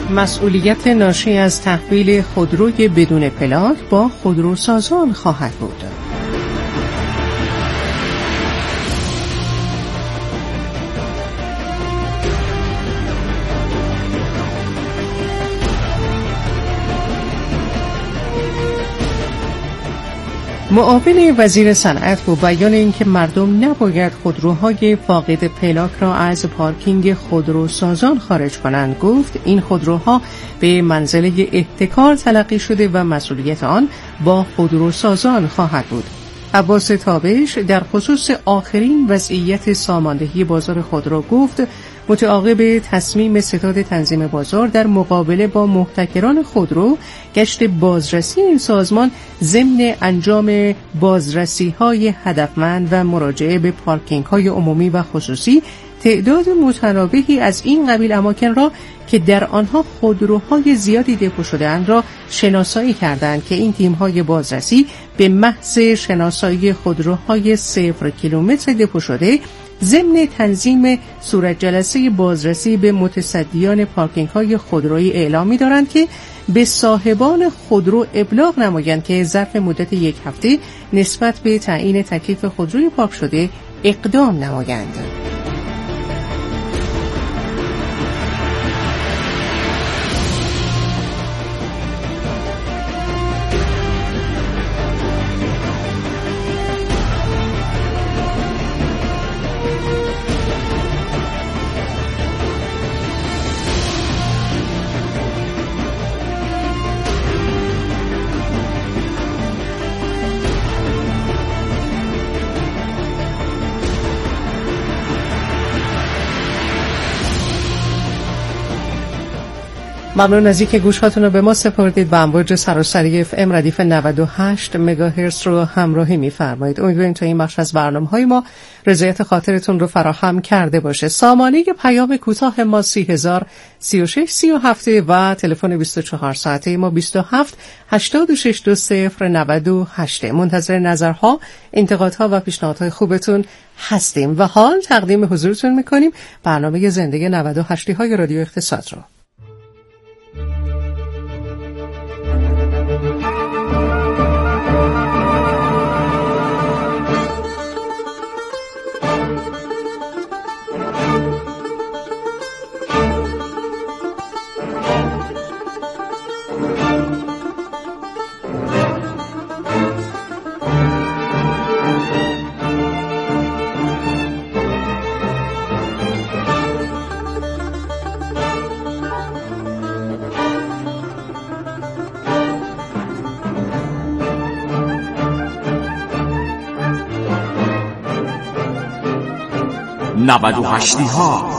مسئولیت ناشی از تحویل خودروی بدون پلاک با خودروسازان خواهد بود. معاون وزیر صنعت با بیان اینکه مردم نباید خودروهای فاقد پلاک را از پارکینگ خودروسازان خارج کنند، گفت این خودروها به منزله احتکار تلقی شده و مسئولیت آن با خودروسازان خواهد بود. عباس تابش در خصوص آخرین وضعیت ساماندهی بازار خودرو گفت متعاقب تصمیم ستاد تنظیم بازار در مقابله با محتکران خودرو، گشت بازرسی این سازمان ضمن انجام بازرسی‌های هدفمند و مراجعه به پارکینگ‌های عمومی و خصوصی، تعداد متناوبی از این قبیل اماکن را که در آنها خودروهای زیادی دپو شده‌اند را شناسایی کردند که این تیم‌های بازرسی به محض شناسایی خودروهای 0 کیلومتر دپو شده ضمن تنظیم صورت جلسه بازرسی به متصدیان پارکینگ‌های خودرویی اعلام می‌دارند که به صاحبان خودرو ابلاغ نمایند که ظرف مدت 1 هفته نسبت به تعیین تکلیف خودروی پارک شده اقدام نمایند. ممنون از اینکه گوشاتون رو به ما سپردید و امواج سراسری FM ردیف 98 مگاهرتز رو همراهی می‌فرمایید. امیدواریم تا این بخش از برنامه‌های ما رضایت خاطرتون رو فراهم کرده باشه. سامانه پیام کوتاه ما 303637 و تلفن 24 ساعته ما 27 86 20 98. منتظر نظرها، انتقادها و پیشنهادهای خوبتون هستیم و حال تقدیم حضورتون می‌کنیم برنامه زنده 98 های رادیو اقتصاد رو. نودوهشتی ها.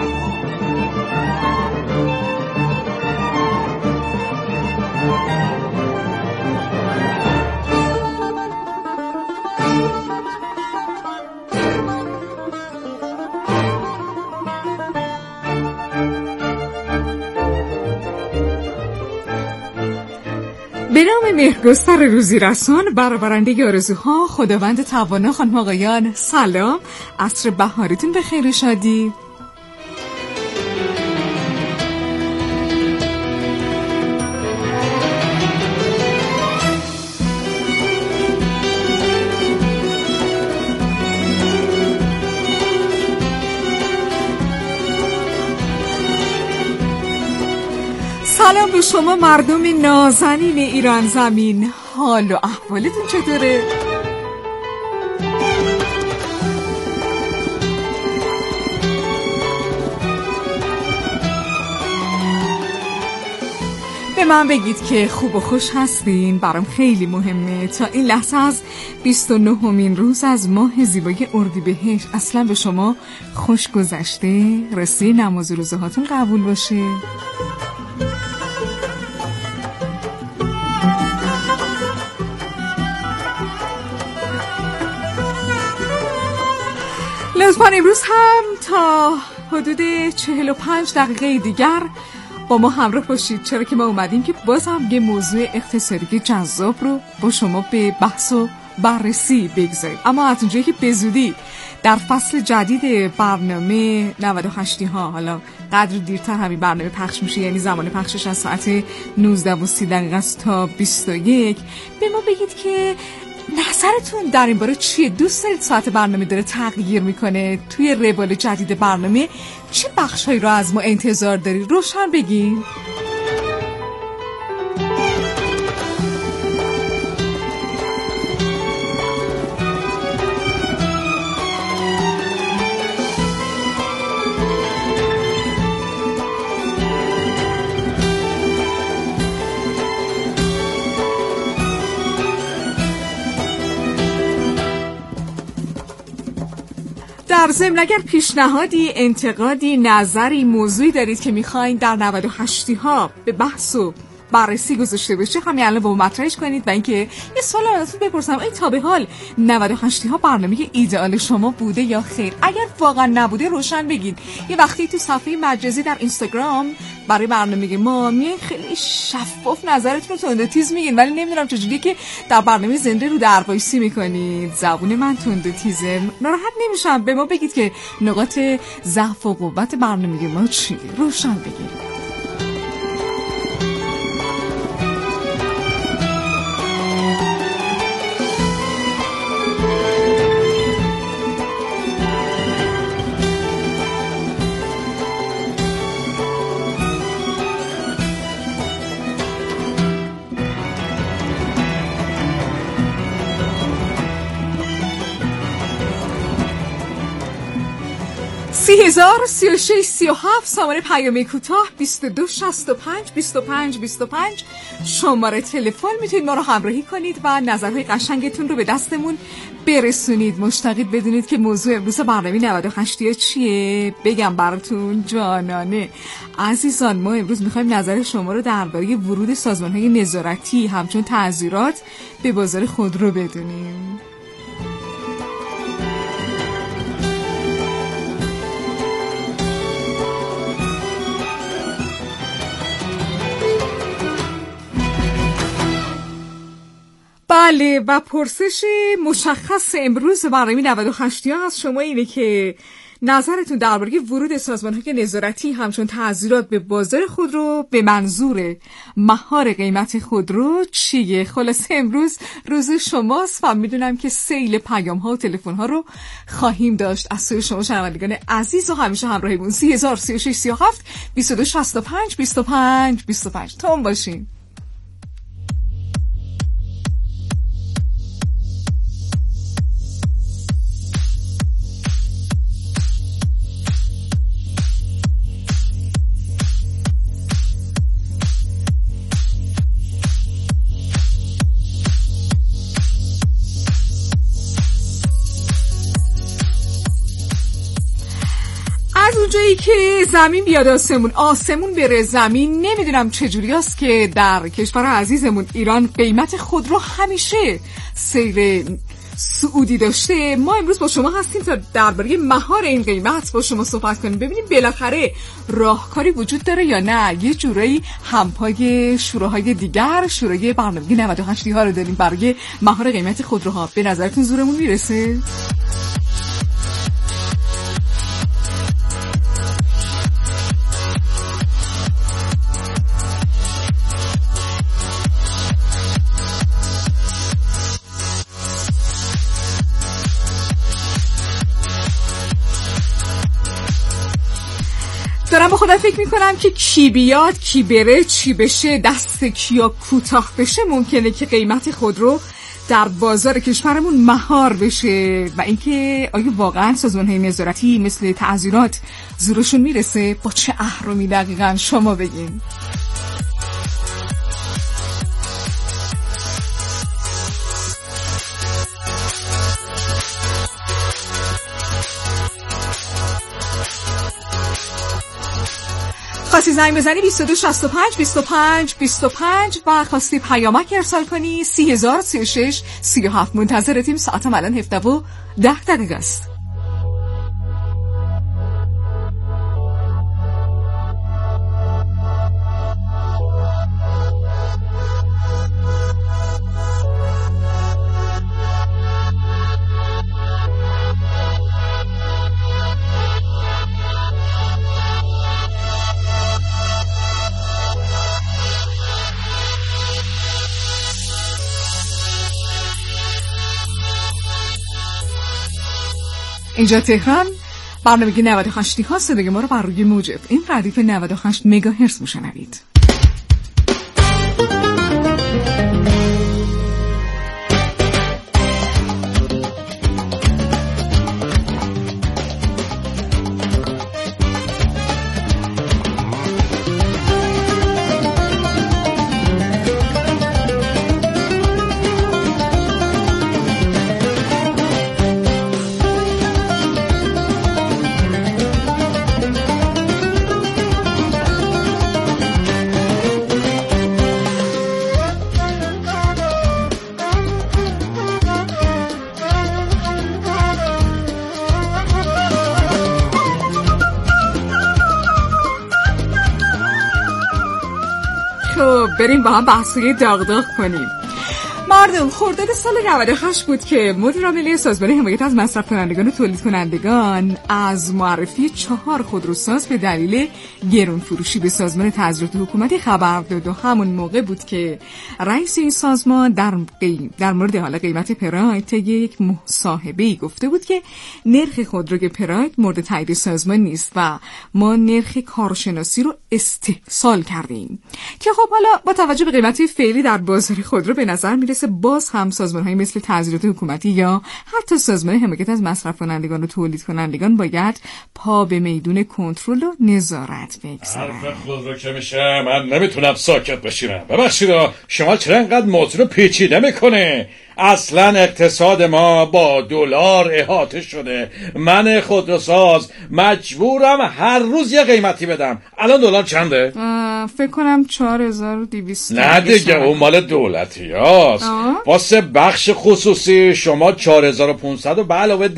به نام مهرگستر روزی رسان، برآورنده آرزوها، خداوند توانا، خانم آقایان سلام، عصر بهارتون به خیر و شادی. سلام به شما مردم نازنین ایران زمین، حال و احوالتون چطوره؟ به من بگید که خوب و خوش هستین، برام خیلی مهمه. تا این لحظه از 29مین روز از ماه زیبای اردیبهشت اصلا به شما خوش گذشته؟ راستی نماز روزه هاتون قبول باشه. لطفاً امروز هم تا حدود 45 دقیقه دیگر با ما همراه باشید، چرا که ما اومدیم که باز هم یه موضوع اقتصادی جذاب رو با شما به بحث و بررسی بگذاریم. اما از اونجایی که به زودی در فصل جدید برنامه 98 ها، حالا قدر دیرتر همین برنامه پخش میشه، یعنی زمان پخشش از ساعت 19:30 است تا 21. به ما بگید که نظرتون در این باره چیه؟ دوست دارید ساعت برنامه داره تغییر میکنه؟ توی روال جدید برنامه چه بخشایی رو از ما انتظار دارید؟ روشن بگین. در ضمن اگر پیشنهادی، انتقادی، نظری، موضوعی دارید که میخواین در 98 ها به بحث و بررسی گذاشته بشه، همین الان با مطرحش کنید. و اینکه یه سوال ازتون بپرسم، این تا به حال 98 ها برنامه ایدئال شما بوده یا خیر؟ اگر واقعا نبوده روشن بگید. یه وقتی تو صفحه مجازی در اینستاگرام برای برنامه ما میای خیلی شفاف نظرتون رو تند تیز میگین، ولی نمیدونم چجوریه که در برنامه زنده رو در وایسی میکنید. زبون من تند تیزه، ناراحت نمیشم. به ما بگید که نقاط ضعف و قوت برنامه ما چیه، روشن بگید. هزار 36 37 شماره پیام کوتاه 22 65 25 25 شماره تلفن. میتونید ما رو همراهی کنید و نظرهای قشنگتون رو به دستمون برسونید. مشتاقید بدونید که موضوع امروز برنامه 98 چیه؟ بگم براتون جانانه عزیزان، ما امروز میخوایم نظر شما رو درباره ورود سازمان‌های نظارتی همچون تعزیرات به بازار خودرو بدونیم. بله، و پرسش مشخص امروز برنامه 98 ها از شما اینه که نظرتون درباره ورود سازمان‌های نظارتی همچون تعزیرات به بازار خودرو به منظور مهار قیمت خودرو چیه؟ خلاصه امروز روز شماست و میدونم که سیل پیام‌ها و تلفن‌ها رو خواهیم داشت از سوی شما شنوندگان عزیز و همیشه همراهمون. 30 36 37 22 65 25 25 تون باشین. از اونجایی که زمین بیاد آسمون، آسمون بره زمین، نمیدونم چجوری است که در کشور عزیزمون ایران قیمت خودرو همیشه سیر صعودی داشته. ما امروز با شما هستیم تا درباره مهار این قیمت با شما صحبت کنیم، ببینیم بالاخره راهکاری وجود داره یا نه. یه جورایی همپای شوراهای دیگر، شورای برنامه 98 ها رو داریم برای مهار قیمت خودروها. به نظرتون زورمون میرسه؟ دارم با خودم فکر میکنم که کی بیاد کی بره چی بشه، دست کیا کوتاه بشه، ممکنه که قیمت خودرو در بازار کشورمون مهار بشه. و اینکه آیا واقعا سازمان‌های نظارتی مثل تعزیرات زورشون میرسه؟ با چه اهرمی دقیقاً شما بگین. خواستی زنگ بزنی 22 65 25 25 و خواستی پیامک ارسال کنی 30 36 37. منتظرتیم. ساعتم الان 17:10 است. اینجا تهران، برنامه 98 ها صدای ما رو بر روی موجب این ردیف 98 مگاهرتز میشنوید. بریم با هم بحثی داغ کنیم. مردم، خرداد سال 98 بود که مدیر عامل سازمان حمایت از مصرف کنندگان و تولید کنندگان از معرفی 4 خودروساز به دلیل گران فروشی به سازمان تظاهرات حکومتی خبر داد و همون موقع بود که رئیس این سازمان در مورد حال قیمت پراید طی یک مصاحبه‌ای گفته بود که نرخ خودروی پراید مورد تایید سازمان نیست و ما نرخ کارشناسی رو استحصال کردیم که خب حالا با توجه به قیمت فعلی در بازار خودرو به نظر میرسه باز هم سازمان‌های مثل تظاهرات حکومتی یا حتی سازمان حمایت از مصرف کنندگان و تولید کنندگان باید پا به میدون کنترل و نظارت بگذارن. حرف خودرو که میشه من نمیتونم ساکت بشینم. ببخشید شما چرا انقدر موضوع رو پیچیده میکنه؟ اصلا اقتصاد ما با دلار احاطه شده. من خودروساز مجبورم هر روز یه قیمتی بدم. الان دلار چنده؟ فکر کنم 4200. نه دیگه اون مال دولتی هاست. واسه بخش خصوصی شما 4500 و به علاوه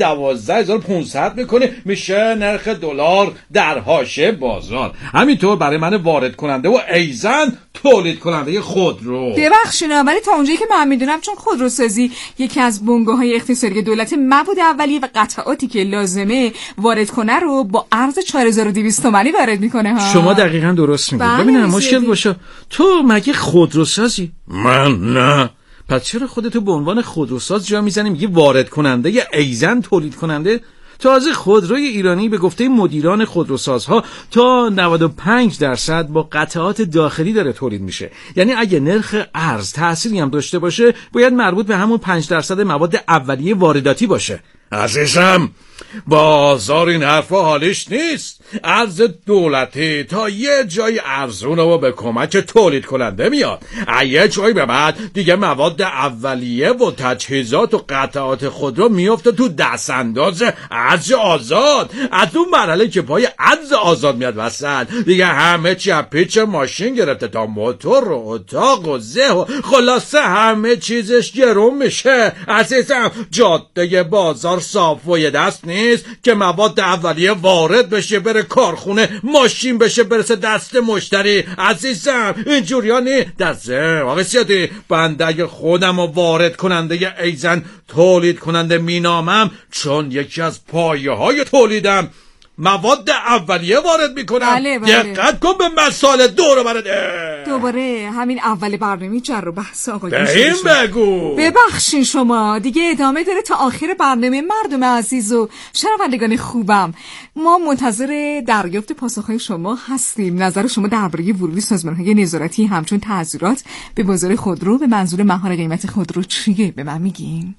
12500 میکنی، میشه نرخ دلار در حاشیه بازار. همینطور برای من وارد کننده و ایزن تولید کننده خودرو. ببخشید ولی تا اونجایی که من میدونم چون خودروسازی یکی از بنگاه‌های اقتصادی دولت مواد اولیه و قطعاتی که لازمه وارد کنه رو با ارز 4200 تومانی وارد میکنه ها. شما دقیقاً درست میگید. ببینم مشکل باشه، تو مگه خودروسازی؟ من نه. پس چرا خودتو به عنوان خودروساز جا میزنی میگی وارد کننده یا ایزن تولید کننده؟ تازه خودروی ایرانی به گفته مدیران خودروسازها تا 95% با قطعات داخلی داره تولید میشه. یعنی اگه نرخ ارز تأثیری هم داشته باشه باید مربوط به همون 5% مواد اولیه وارداتی باشه. عزیزم بازار این حرفا حالیش نیست. ارز دولتی تا یه جای ارزونه و به کمک تولید کننده میاد. یه جایی به بعد دیگه مواد اولیه و تجهیزات و قطعات خودرو میفته تو دست انداز ارز آزاد. از اون مرحله که پای ارز آزاد میاد وسط دیگه همه چی از پیچ ماشین گرفته تا موتور و اتاق و زه و خلاصه همه چیزش گرون میشه. عزیزم جاده بازار صاف و یه دست نیست که مواد اولیه وارد بشه بره کارخونه، ماشین بشه برسه دست مشتری. عزیزم اینجوریانی دسته آقای سیادی بنده اگه خودم و وارد کننده ایزن تولید کننده مینامم چون یکی از پایه های تولیدم مواد اولیه وارد میکنم. بله. دقت کن به مسائل دور برد. دوباره همین اول برنامه جر و بحث آقایون به این بگو. ببخشین شما دیگه ادامه داره تا آخر برنامه. مردم عزیز و شنوندگان خوبم، ما منتظر دریافت پاسخهای شما هستیم. نظر شما درباره ورود سازمان‌های نظارتی همچون تظاهرات به بازار خودرو به منظور مهار قیمت خودرو چیه؟ به من میگین؟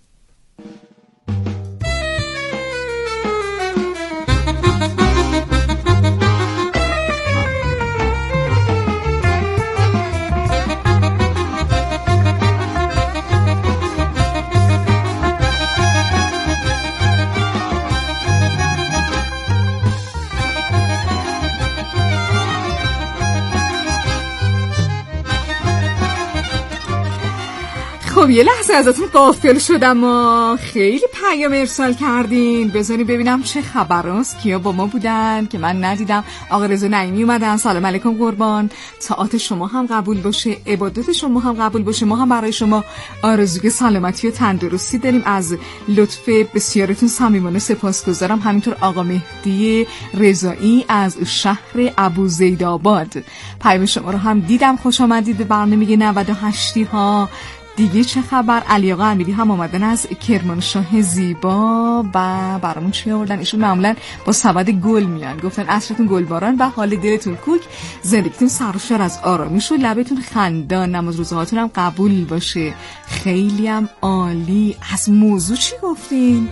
خب یه لحظه ازتون غافل شدم و خیلی پیام ارسال کردین. بذارین ببینم چه خبراست. کیا با ما بودن که من ندیدم؟ آقا رضا نعیمی اومدن. سلام علیکم قربان. طاعت شما هم قبول باشه، عبادت شما هم قبول باشه. ما هم برای شما آرزوی سلامتی و تندرستی داریم. از لطف بسیارتون صمیمانه سپاسگزارم. همینطور آقا مهدی رضایی از شهر ابوزیدآباد پیام شما رو هم دیدم. خوش آمدید به برنامه 98 ها. دیگه چه خبر؟ علی آقا امیری هم آمدن از کرمانشاه زیبا و برامون چی آوردن؟ ایشون معمولا با سبد گل میان، گفتن عصرتون گلباران و حال دلتون کوک، زندگیتون سرشار از آرامش و لبتون خندان، نماز روزهاتون هم قبول باشه. خیلی هم عالی. از موضوع چی گفتین؟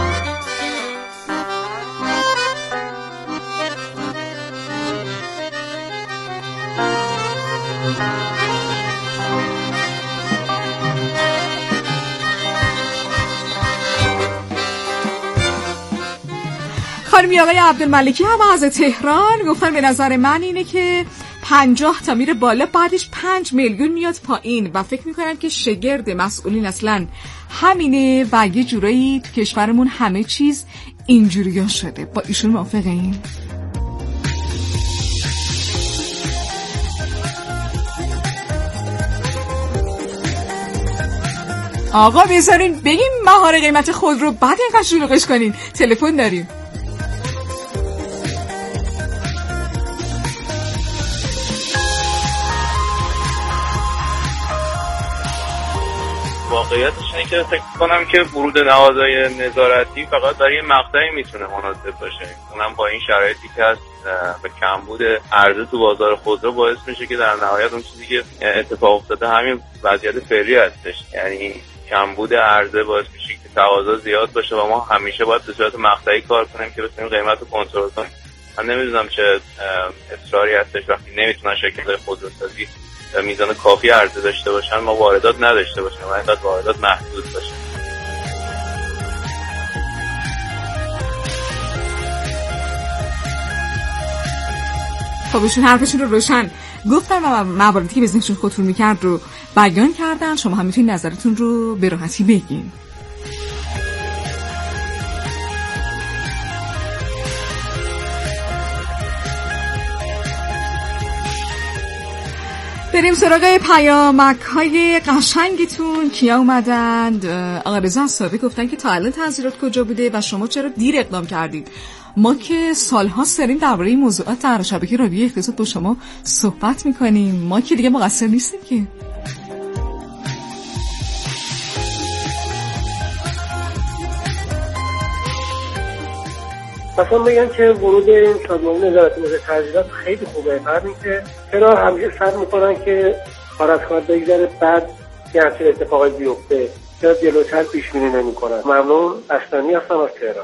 خانم آقای عبدالملکی هم از تهران گفتن به نظر من اینه که 50 تا میره بالا، بعدش 5 میلیون میاد پایین و فکر میکنم که شگرد مسئولین اصلا همینه و یه جورایی تو کشورمون همه چیز اینجوری شده. با ایشون موافقین؟ آقا بذارین بگیم مهار قیمت خودرو بعد اینقدر شلوغش کنین. تلفن داریم. واقعیتش اینه که فکر کنم که ورود نهادهای نظارتی فقط برای یه مقطعی میتونه مناسب باشه، اونم با این شرایطی که هست به کمبود عرضه تو بازار خودرو باعث میشه که در نهایت اون چیزی که اتفاق افتاده همین وضعیت فعلی هستش، یعنی کمبود عرضه باعث میشه که تقاضا زیاد باشه و ما همیشه باید به صورت مقطعی کار کنیم که بتونیم قیمت رو کنترل کنیم. من نمیدونم چه اصراری هستش وقتی نمیتونن شرکت‌های خودروسازی میزان کافی عرضه داشته باشن ما واردات نداشته باشیم و اینقدر واردات محدود باشه. خب ایشون حرفشون رو روشن گفتن و مواردی که بزنشون خودتون میکرد رو بیان کردن. شما هم میتونید نظرتون رو به راحتی بگین. بریم سراغ پیامک‌های قشنگتون. کیا اومدند؟ آقا رضا صاحبی گفتن که تا الان تنظیرات کجا بوده و شما چرا دیر اقدام کردید؟ ما که سال‌هاست داریم درباره این موضوعات در شبکه رادیویی اقتصاد با شما صحبت می‌کنیم. ما که دیگه مقصر نیستیم که. مثلا بگم که ورود این سازمان نظارت تنظیرات خیلی خوبه، بعد اینکه چرا همیشه سعی میکنن که کار از کار بگذره بعد یه همچین اتفاقی بیفته، چرا جلوتر پیش بینی نمیکنن؟ ممنون. اصلانی هستم از تهران.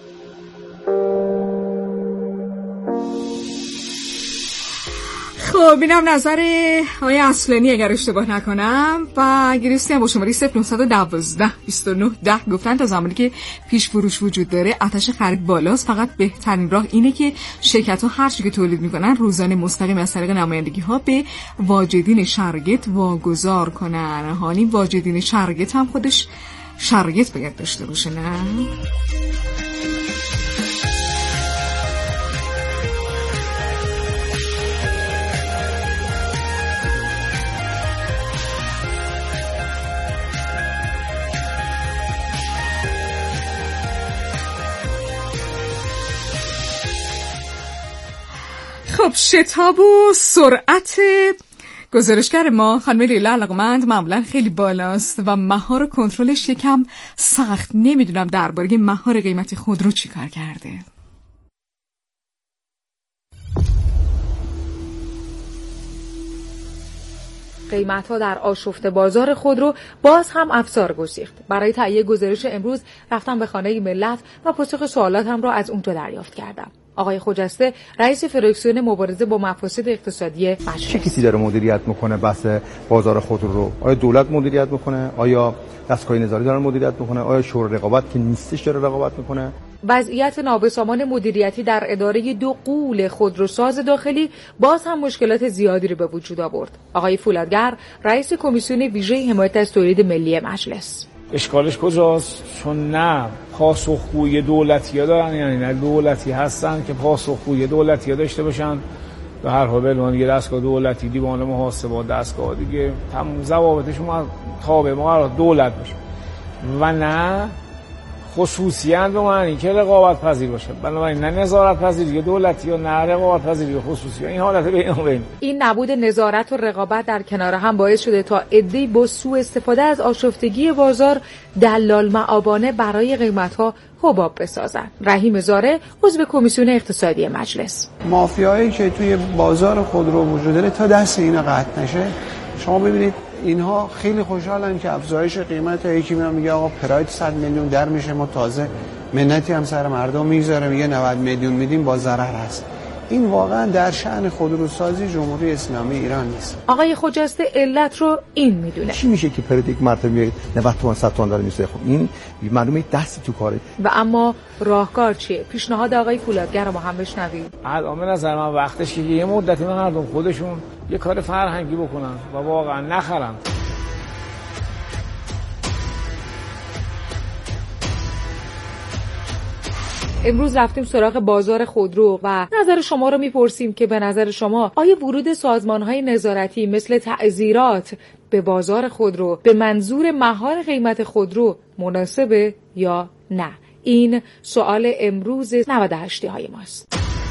خب اینم نظر آقای اصلانی اگر اشتباه نکنم و گریستی هم با شماره 0912 29 10 گفتن تا زمانی که پیش فروش وجود داره آتش خرید بالاست، فقط بهترین راه اینه که شرکت‌ها هر چی که تولید میکنن روزانه مستقیم از طریق نمایندگی‌ها به واجدین شرکت واگذار کنن. حالی واجدین شرکت هم خودش شرکت باید داشته باشه، نه؟ خب شتاب و سرعت گزارشگر ما خانم لیلا علاقمند معمولا خیلی بالاست و مهار کنترلش یکم سخت. نمیدونم درباره مهار قیمت خودرو چی کار کرده. قیمت‌ها در آشفته بازار خودرو باز هم افسار گسیخت. برای تهیه گزارش امروز رفتم به خانه ملت و پاسخ سوالاتم را از اونجا دریافت کردم. آقای خجسته رئیس فراکسیون مبارزه با مفاسد اقتصادی مجلس. چه کسی داره مدیریت میکنه بحث بازار خودرو رو؟ آیا دولت مدیریت میکنه؟ آیا دستگاه نظاری داره مدیریت میکنه؟ آیا شورای رقابت که نیستش داره رقابت میکنه؟ وضعیت نابسامان مدیریتی در اداره 2 غول خودروساز داخلی باز هم مشکلات زیادی رو به وجود آورد. آقای فولادگر رئیس کمیسیون ویژه حمایت از تولید ملی مجلس. اشکالش کجاست؟ چون نه پاسخگوی دولتی‌ها دارن، یعنی نه دولتی هستن که پاسخگوی دولتی‌ها داشته باشن. به هر حال بلوان دیگه دستگاه دولتی، دیوان محاسبات، دستگاه دیگه تمام ضوابطشون تابع مقررات دولت باشه و نه خصوصیان به معنی که رقابت پذیر باشه. بنابراین نه نظارت پذیری دولتی و نه رقابت پذیری خصوصی، این حالت بین. این نبود نظارت و رقابت در کنار هم باعث شده تا عده‌ای با سوء استفاده از آشفتگی بازار دلال معابانه برای قیمت‌ها حباب بسازن. رحیم زاره، عضو کمیسیون اقتصادی مجلس: مافیایی که توی بازار خودرو وجود داره تا دست اینا قطع نشه، شما ببینید اینها خیلی خوشحالن که افزایش قیمت، یکی میگه آقا پراید 100 میلیون در میشه، ما تازه منتی هم سر مردم میذاره، میگه 90 میلیون میدیم، با ضرر هست. این واقعا در شأن خودروسازی جمهوری اسلامی ایران نیست. آقای خجسته علت رو این میدونه. چی میشه که پراید یک مرتبه میاد 90 تومن 100 تومن داره میشه؟ خب این معلومه دست تو کاره. و اما راهکار چیه؟ پیشنهاد آقای فولادگر رو ما هم بشنویم. الان به نظر من وقتش که یه مدتی مردم خودشون یه کار فرهنگی بکنن و واقعا نخرن. امروز رفتیم سراغ بازار خودرو و نظر شما رو میپرسیم که به نظر شما آیا ورود سازمان‌های نظارتی مثل تعزیرات به بازار خودرو به منظور مهار قیمت خودرو مناسبه یا نه؟ این سوال امروز 98 های ماست.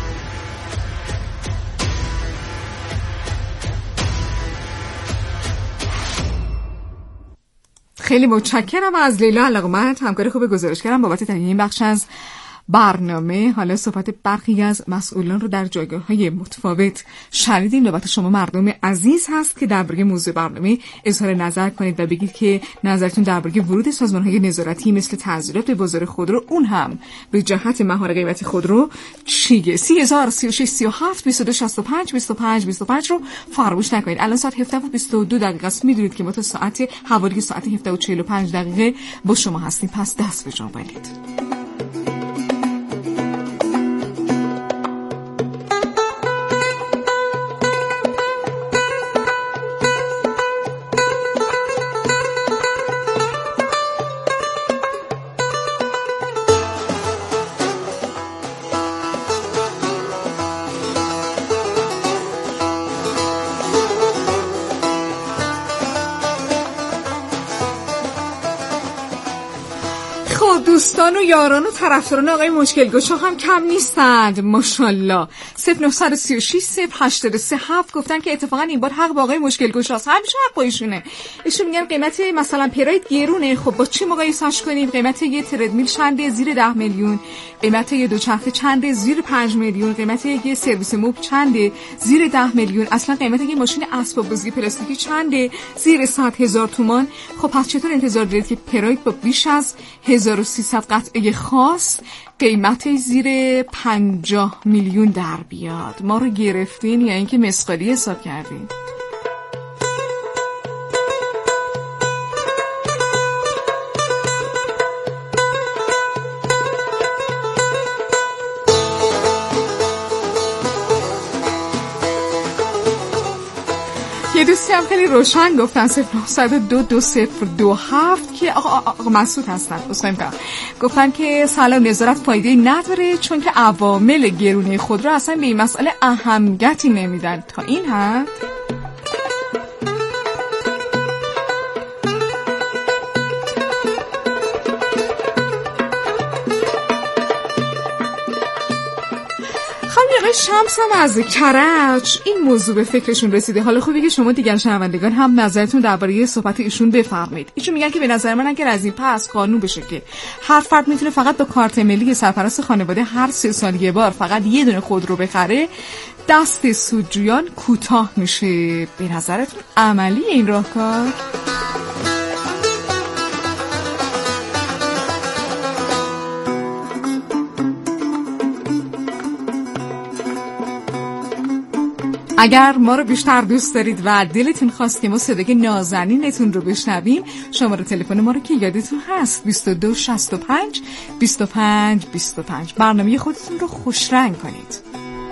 خیلی متشکرم از لیلا علاقمند، همکار خوب گزارشگرم بابت تهیه این بخش از برنامه. حالا صحبت برخی از مسئولان رو در جایگاه‌های متفاوت شنیدیم. نوبت شما مردم عزیز هست که درباره موضوع برنامه اظهار نظر کنید و بگید که نظرتون درباره ورود سازمان‌های نظارتی مثل تعزیرات به بازار خودرو، اون هم به جهت مهار قیمت خودرو چیه؟ 3036 37 22 65 25 25 رو فراموش نکنید. الان ساعت 17:22 است. میدونید که ما تا ساعت حوالی ساعت 17:45 با شما هستیم، پس دست به جان برید. دوستان و یاران و طرفداران آقای مشکلگشا هم کم نیستند ماشاءالله. 0936 083 7 گفتن که اتفاقا این بار حق با آقای مشکلگشاست، همیشه حق با ایشونه. ایشون میگن قیمت مثلا پراید گرونه، خب با چی مقایسهش کنیم؟ قیمت یه تردمیل چنده؟ زیر 10 میلیون. قیمت یه دوچرخه چنده؟ زیر 5 میلیون. قیمت یه سرویس موب چنده؟ زیر 10 میلیون. اصلا قیمت یه ماشین اسباب بازی پلاستیکی چنده؟ زیر 100,000 تومان. خب پس چطور انتظار دارید که پراید با بیش از 1300 قطعه خاص قیمت زیر 50 میلیون در بیاد؟ ما رو گرفتین یا اینکه مسخالی حساب کردین؟ یه دوستی هم خیلی روشن گفتن 09022027 که آقا مسعود هستن گفتن که سلام، نظارت فایده نداره چون که عوامل گرونی خودرو اصلا به این مسئله اهمیتی نمیدن. تا این حد شمس هم از کرج این موضوع به فکرشون رسیده. حالا خوبه که شما دیگر شنوندگان هم نظرتون درباره صحبت ایشون بفرمایید. ایشون میگن که به نظر من اگر از این پس قانون بشه که هر فرد میتونه فقط با کارت ملی سرپرست خانواده هر 3 سال یه بار فقط یه دونه خودرو بخره، دست سودجویان کوتاه میشه. به نظرتون عملی این راهکار؟ اگر ما رو بیشتر دوست دارید و دلتون خواست که ما صدای نازنینتون رو بشنویم، شماره تلفن ما رو که یادتون هست 22 65 25 25. برنامه خودتون رو خوشرنگ کنید.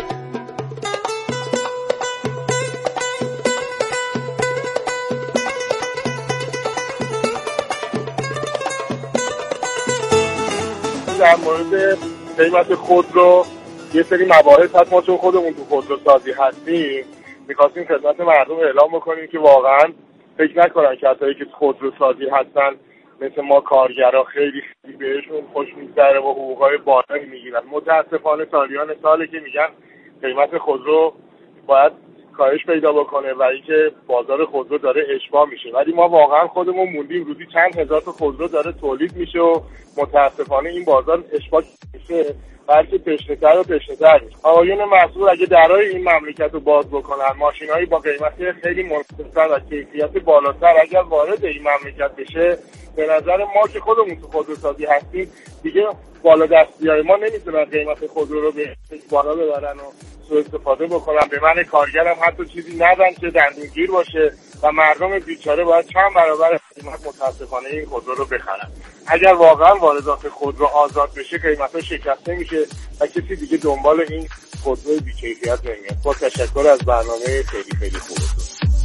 در مورد قیمت خودرو یه سری مباحث هست. ما چون خودمون تو خودروسازی هستیم می‌خواستیم خدمت مردم اعلام بکنیم که واقعا فکر نکنن کسایی که خودروسازی هستن مثل ما کارگرها خیلی بهشون خوش میگذره و حقوقای بالایی میگیرن. متاسفانه سالیان ساله که میگن قیمت خودرو باید کاهش پیدا بکنه و اینکه بازار خودرو داره اشباع میشه، ولی ما واقعا خودمون موندیم روزی چند هزار تا خودرو داره تولید میشه و متاسفانه این بازار اشباع میشه، بلکه تشنه‌تر و تشنه‌تر میشه. آقایون مسئول اگه درای این مملکت رو باز بکنن، ماشینایی با قیمت خیلی مناسب‌تر و کیفیت بالاتر اگر وارد این مملکت بشه، به نظر ما که خودمون تو خودروسازی هستیم دیگه بالا دستیای ما نمیتونن قیمت خودرو رو به بالا ببرن و سوء استفاده بکنن. به من کارگرم حتی چیزی ندن که دندونگیر باشه و مردم بیچاره باید چند برابر قیمت متاسفانه این خودرو رو بخرن. اگر واقعا واردات خودرو آزاد بشه قیمت‌ها شکسته میشه و کسی دیگه دنبال این خودروی بی‌کیفیت نمیاد. با تشکر از برنامه خیلی خیلی خوبتون.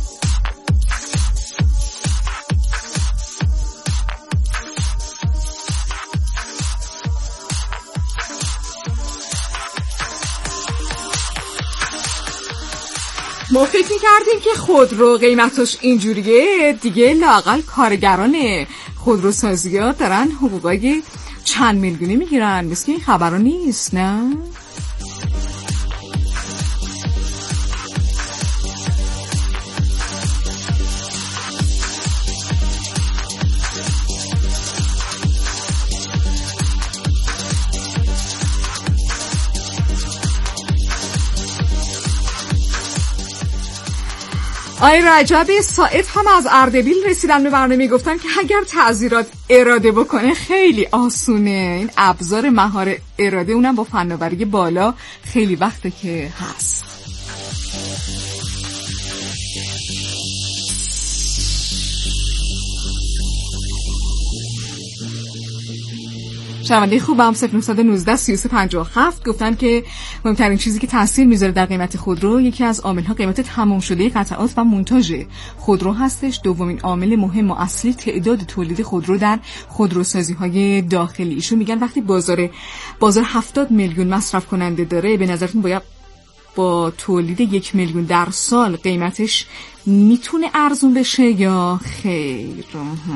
ما فکر می‌کردیم که خودرو قیمتش اینجوریه دیگه، لااقل کارگران خودروسازی‌ها دارن حقوقای چند میلیونی میگیرن. مثل این خبرها نیست، نه؟ آقای رجب ساعد هم از اردبیل رسیدن به برنامه، گفتن که اگر تعزیرات اراده بکنه خیلی آسونه. این ابزار مهار اراده اونم با فناوری بالا خیلی وقته که هست. شنونده خوبم 0919 3357 گفتن که مهمترین چیزی که تاثیر میذاره در قیمت خودرو یکی از عامل‌ها قیمت تمام شده قطعات و مونتاژ خودرو هستش. دومین عامل مهم و اصلی تعداد تولید خودرو در خودروسازی‌های داخلی. ایشون میگن وقتی بازار 70 میلیون مصرف کننده داره، به نظرتون باید با تولید 1 میلیون در سال قیمتش میتونه ارزون بشه یا خیر؟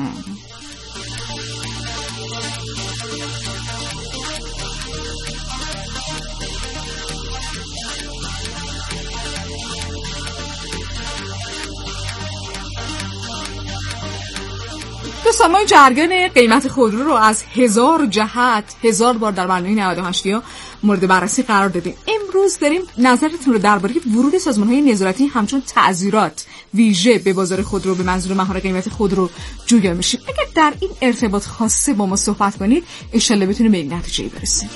دوستان ما جریان قیمت خودرو رو از 1000 جهت 1000 بار در برنامه 98 مورد بررسی قرار دادیم. امروز داریم نظرتون رو درباره ورود سازمان‌های نظارتی همچون تعزیرات ویژه به بازار خودرو به منظور مهار قیمت خودرو جویا میشیم. اگر در این ارتباط خاصه با ما صحبت کنید ان شاءالله بتونیم به این نتیجه برسیم.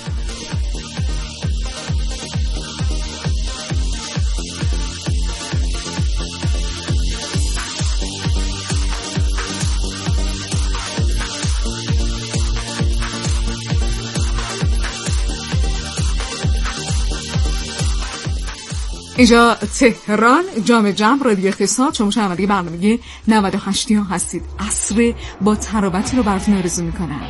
اینجا تهران، جام جمع، رادیو اقتصاد. شما شنونده برنامه 98 هستید. عصر با تراوتی رو براتون آرزو میکنم.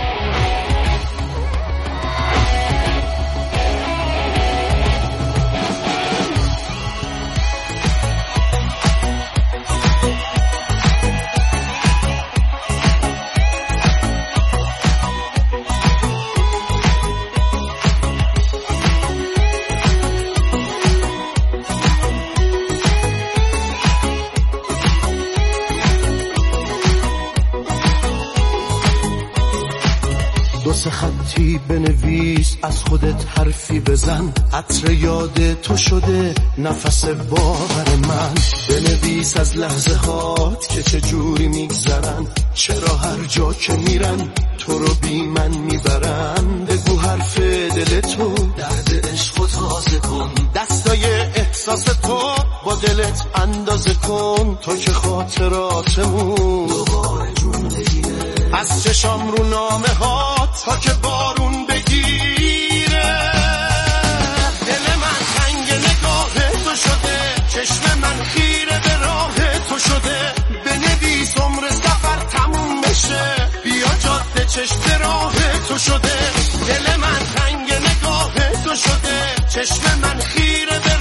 خطی بنویس، از خودت حرفی بزن، عطر یاد تو شده نفس باور من. بنویس از لحظه هات که چه جوری میگذرن، چرا هر جا که میرن تو رو بی من میبرن. بگو حرف دل تو، درد عشق تازه کن، دستای احساس تو با دلت اندازه کن. تو که خاطراتمون دوباره جون بگیره، از چشام رو نامه ها تا که بارون بگیره. دل من تنگ نگاه تو شده، چشم من خیره به راه تو شده. بنویس عمر سفر تموم بشه، بیا جاده چشم راه تو شده. دل من تنگ نگاه تو شده، چشم من خیره به